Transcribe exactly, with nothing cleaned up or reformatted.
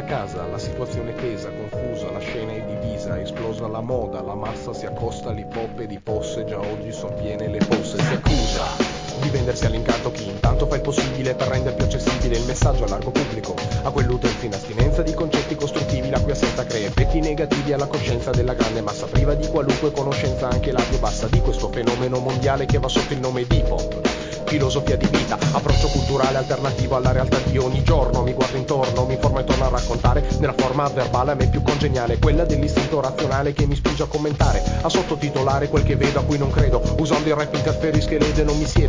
casa, la situazione è tesa, confusa, la scena è divisa, esplosa la moda, la massa si accosta all'hip hop e di posse, già oggi son piene le posse, si accusa di vendersi all'incanto chi intanto fa il possibile per rendere più accessibile il messaggio a largo pubblico, a quell'utente in astinenza di concetti costruttivi la cui assenza crea effetti negativi alla coscienza della grande massa priva di qualunque conoscenza anche la più bassa di questo fenomeno mondiale che va sotto il nome di hip-hop. Filosofia di vita, approccio culturale alternativo alla realtà di ogni giorno, mi guardo intorno, mi informo e torno a raccontare nella forma verbale a me più congeniale, quella dell'istinto razionale che mi spinge a commentare, a sottotitolare quel che vedo a cui non credo, usando il rap interferisce che lede non mi siedo,